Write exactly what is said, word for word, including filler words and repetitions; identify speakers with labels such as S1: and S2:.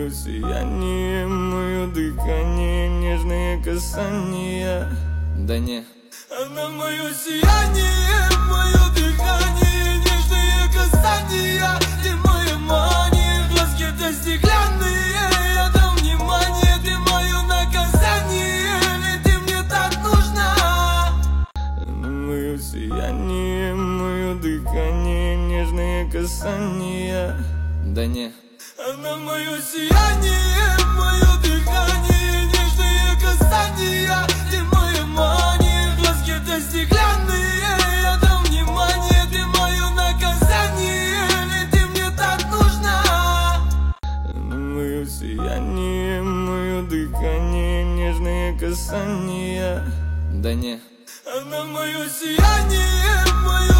S1: мое сияние, мое дыхание, нежные касания. Да не. Она мое сияние, мое дыхание, нежные касания. Ты моя мания, глазки-то стеклянные. Я дам внимание, ты мое наказание, ведь ты мне так нужна. Она мое сияние, мое дыхание, нежные касания. Да не. Она мое сияние, мое дыхание, нежные касания. Ты моя мания, глазки-то стеклянные. Я дам внимание, ты мое наказание, ведь ты мне так нужна. Она мое сияние, мое дыхание, нежные касания. Да не. Она мое сияние, мое